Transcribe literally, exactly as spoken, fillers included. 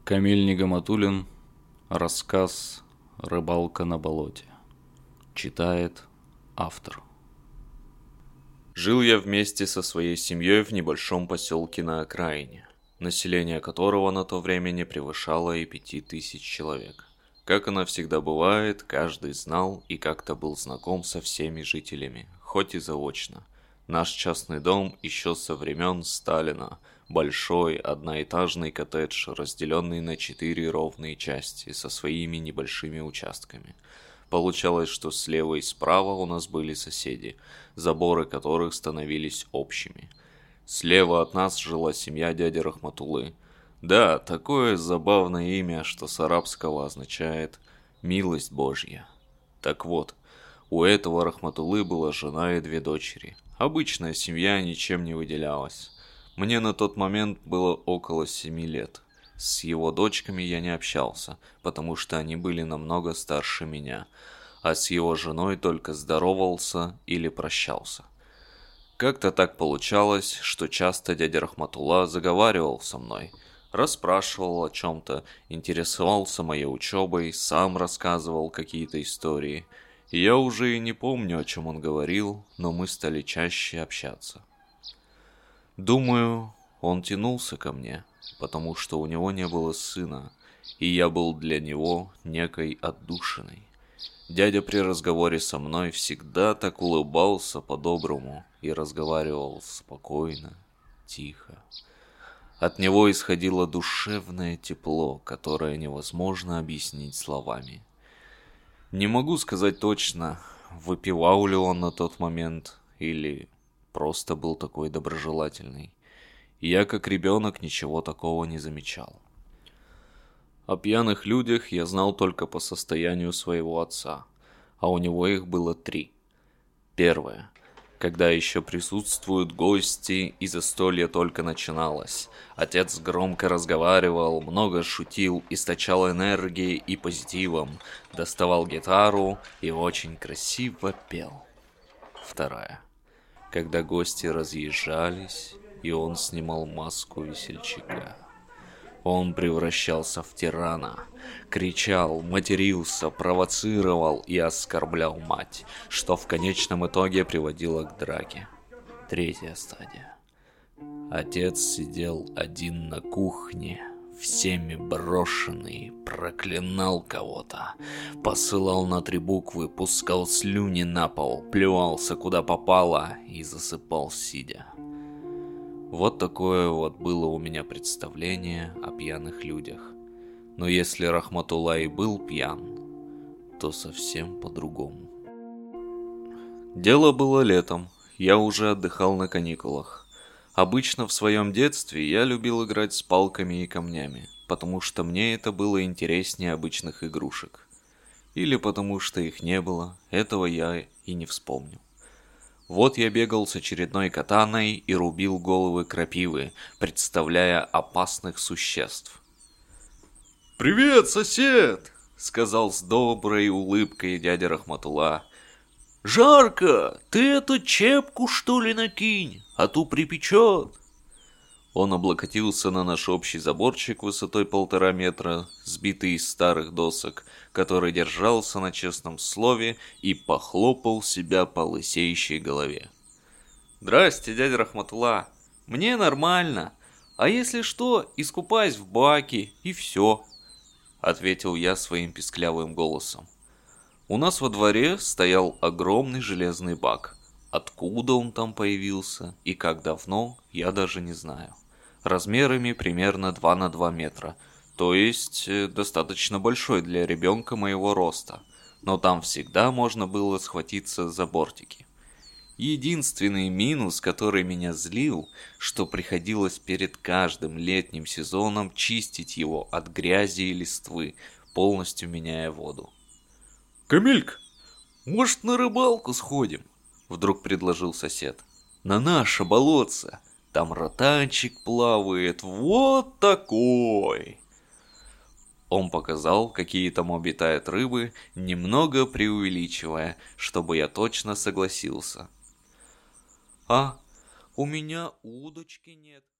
Камиль Нигаматуллин. Рассказ «Рыбалка на болоте». Читает автор. Жил я вместе со своей семьей в небольшом поселке на окраине, население которого на то время не превышало и пяти тысяч человек. Как оно всегда бывает, каждый знал и как-то был знаком со всеми жителями, хоть и заочно. Наш частный дом еще со времен Сталина. Большой одноэтажный коттедж, разделенный на четыре ровные части, со своими небольшими участками. Получалось, что слева и справа у нас были соседи, заборы которых становились общими. Слева от нас жила семья дяди Рахматуллы. Да, такое забавное имя, что с арабского означает «милость Божья». Так вот, у этого Рахматуллы была жена и две дочери. Обычная семья ничем не выделялась. Мне на тот момент было около семи лет. С его дочками я не общался, потому что они были намного старше меня, а с его женой только здоровался или прощался. Как-то так получалось, что часто дядя Рахматулла заговаривал со мной, расспрашивал о чем-то, интересовался моей учебой, сам рассказывал какие-то истории. И я уже и не помню, о чем он говорил, но мы стали чаще общаться. Думаю, он тянулся ко мне, потому что у него не было сына, и я был для него некой отдушиной. Дядя при разговоре со мной всегда так улыбался по-доброму и разговаривал спокойно, тихо. От него исходило душевное тепло, которое невозможно объяснить словами. Не могу сказать точно, выпивал ли он на тот момент или просто был такой доброжелательный. Я, как ребенок, ничего такого не замечал. О пьяных людях я знал только по состоянию своего отца, а у него их было три. Первое. Когда еще присутствуют гости и застолье только начиналось. Отец громко разговаривал, много шутил, источал энергией и позитивом, доставал гитару и очень красиво пел. Второе. Когда гости разъезжались, и он снимал маску весельчака. Он превращался в тирана, кричал, матерился, провоцировал и оскорблял мать, что в конечном итоге приводило к драке. Третья стадия. Отец сидел один на кухне, всеми брошенный, проклинал кого-то, посылал на три буквы, пускал слюни на пол, плевался куда попало и засыпал сидя. Вот такое вот было у меня представление о пьяных людях. Но если Рахматулла и был пьян, то совсем по-другому. Дело было летом, я уже отдыхал на каникулах. Обычно в своем детстве я любил играть с палками и камнями, потому что мне это было интереснее обычных игрушек. Или потому что их не было, этого я и не вспомню. Вот я бегал с очередной катаной и рубил головы крапивы, представляя опасных существ. «Привет, сосед!» — сказал с доброй улыбкой дядя Рахматулла. «Жарко! Ты эту чепку, что ли, накинь, а то припечет!» Он облокотился на наш общий заборчик высотой полтора метра, сбитый из старых досок, который держался на честном слове, и похлопал себя по лысеющей голове. «Здрасте, дядя Рахматулла. Мне нормально. А если что, искупаюсь в баке, и все», — ответил я своим писклявым голосом. У нас во дворе стоял огромный железный бак. Откуда он там появился и как давно, я даже не знаю. Размерами примерно два на два метра, то есть э, достаточно большой для ребенка моего роста, но там всегда можно было схватиться за бортики. Единственный минус, который меня злил, что приходилось перед каждым летним сезоном чистить его от грязи и листвы, полностью меняя воду. «Камилька, может, на рыбалку сходим?» — вдруг предложил сосед. «На наше болотце. Там ротанчик плавает, вот такой!» Он показал, какие там обитают рыбы, немного преувеличивая, чтобы я точно согласился. «А, у меня удочки нет».